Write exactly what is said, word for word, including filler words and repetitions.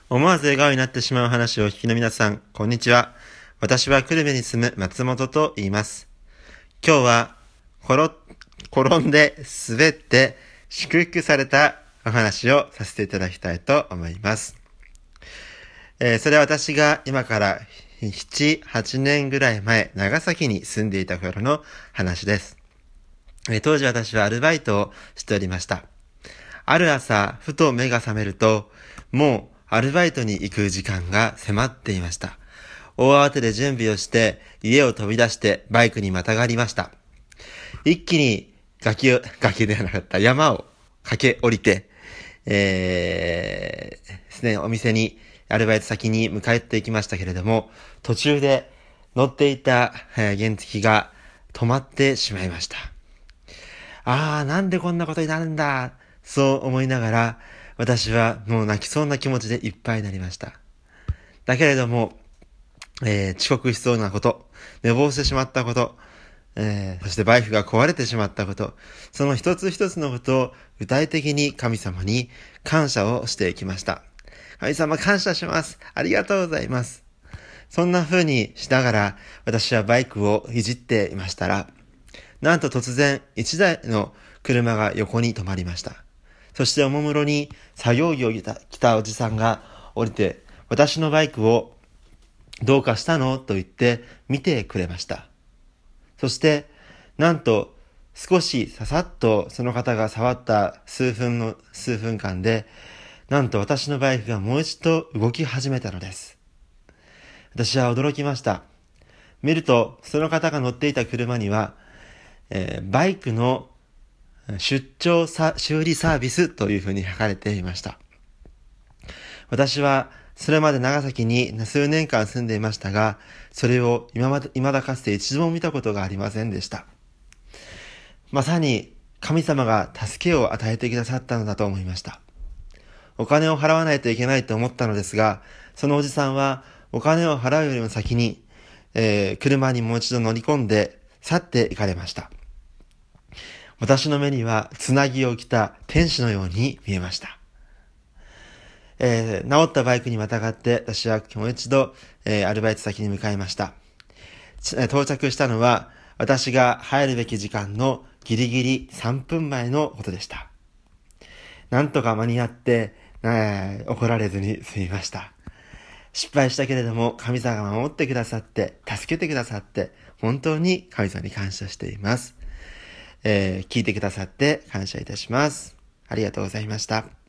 思わず笑顔になってしまう話をお聞きの皆さん、こんにちは。私は久留米に住む松本と言います。今日は、転、転んで滑って祝福されたお話をさせていただきたいと思います。えー、それは私が今からなな、はちねんぐらい前、長崎に住んでいた頃の話です。えー、当時私はアルバイトをしておりました。ある朝、ふと目が覚めると、もうアルバイトに行く時間が迫っていました。大慌てで準備をして家を飛び出してバイクにまたがりました。一気に崖を、崖ではなかった山を駆け降りて、えー、ですね、お店にアルバイト先に向かっていきましたけれども、途中で乗っていた、えー、原付が止まってしまいました。あー、なんでこんなことになるんだ。そう思いながら、私はもう泣きそうな気持ちでいっぱいになりました。だけれども、えー、遅刻しそうなこと、寝坊してしまったこと、えー、そしてバイクが壊れてしまったこと、その一つ一つのことを具体的に神様に感謝をしていきました。神様感謝します。ありがとうございます。そんな風にしながら私はバイクをいじっていましたら、なんと突然一台の車が横に止まりました。そしておもむろに作業着を着た、着たおじさんが降りて、私のバイクをどうかしたのと言って見てくれました。そして、なんと少しささっとその方が触った数分の、数分間で、なんと私のバイクがもう一度動き始めたのです。私は驚きました。見ると、その方が乗っていた車には、えー、バイクの出張さ修理サービスというふうに書かれていました。私はそれまで長崎に数年間住んでいましたが、それを今まで、未だかつて一度も見たことがありませんでした。まさに神様が助けを与えてくださったのだと思いました。お金を払わないといけないと思ったのですが、そのおじさんはお金を払うよりも先に、えー、車にもう一度乗り込んで去って行かれました。私の目にはつなぎを着た天使のように見えました。えー、治ったバイクにまたがって私はもう一度、えー、アルバイト先に向かいました。到着したのは私が入るべき時間のギリギリさんぷんまえのことでした。なんとか間に合って、えー、怒られずに済みました。失敗したけれども神様が守ってくださって、助けてくださって、本当に神様に感謝しています。えー、聞いてくださって感謝いたします。ありがとうございました。